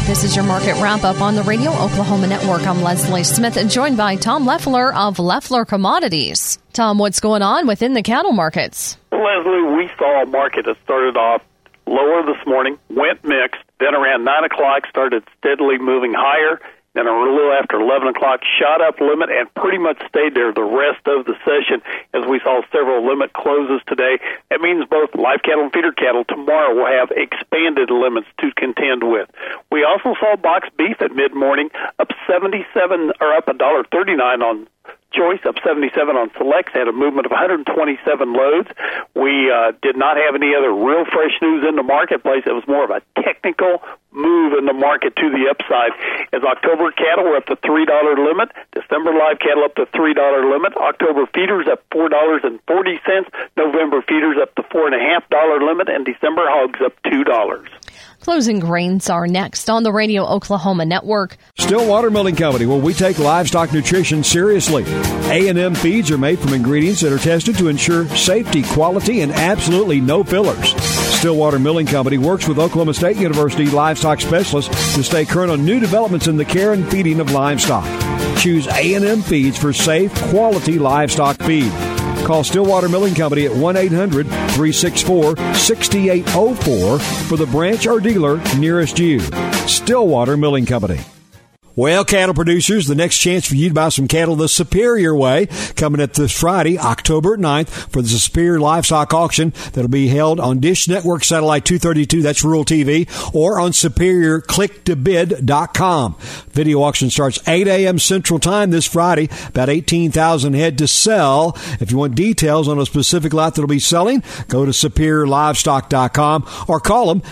This is your market wrap-up on the Radio Oklahoma Network. I'm Leslie Smith, joined by Tom Leffler of Leffler Commodities. Tom, what's going on within the cattle markets? Leslie, we saw a market that started off lower this morning, went mixed, then around 9 o'clock started steadily moving higher, then a little after 11 o'clock shot up limit and pretty much stayed there the rest of the session as we saw several limit closes today. That means both live cattle and feeder cattle tomorrow will have expanded limits to contend with. We also saw box beef at mid-morning up $1.39 on choice, up 77 on selects, had a movement of 127 loads. We did not have any other real fresh news in the marketplace. It was more of a technical move in the market to the upside as October cattle were up to $3 limit, December live cattle up to $3 limit, October feeders up $4.40, November feeders up to $4.50 limit, and December hogs up $2. Closing grains are next on the Radio Oklahoma Network. Stillwater Milling Company, where we take livestock nutrition seriously. A&M feeds are made from ingredients that are tested to ensure safety, quality, and absolutely no fillers. Stillwater Milling Company works with Oklahoma State University livestock specialists to stay current on new developments in the care and feeding of livestock. Choose A&M feeds for safe, quality livestock feed. Call Stillwater Milling Company at 1-800-364-6804 for the branch or dealer nearest you. Stillwater Milling Company. Well, cattle producers, the next chance for you to buy some cattle the Superior way, coming up this Friday, October 9th, for the Superior Livestock Auction that'll be held on Dish Network Satellite 232, that's Rural TV, or on SuperiorClickToBid.com. Video auction starts 8 a.m. Central Time this Friday, about 18,000 head to sell. If you want details on a specific lot that'll be selling, go to SuperiorLivestock.com or call them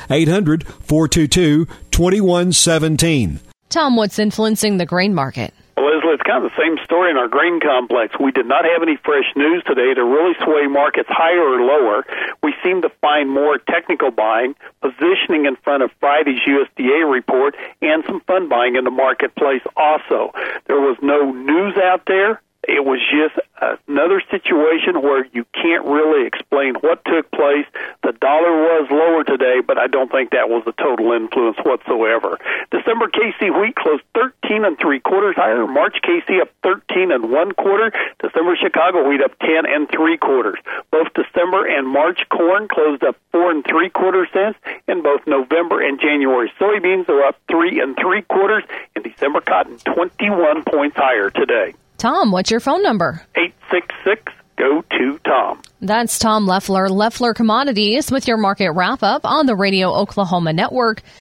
800-422-2117. Tom, what's influencing the grain market? Leslie, it's kind of the same story in our grain complex. We did not have any fresh news today to really sway markets higher or lower. We seem to find more technical buying, positioning in front of Friday's USDA report, and some fun buying in the marketplace also. There was no news out there. It was just another situation where you can't really explain what took place. The dollar was lower today, but I don't think that was a total influence whatsoever. December KC wheat closed 13 3/4 higher. March KC up 13 1/4. December Chicago wheat up 10 3/4. Both December and March corn closed up 4 3/4 cents, and both November and January soybeans are up 3 3/4, and December cotton 21 points higher today. Tom, what's your phone number? 866-GO-TO-TOM. That's Tom Leffler, Leffler Commodities, with your market wrap-up on the Radio Oklahoma Network.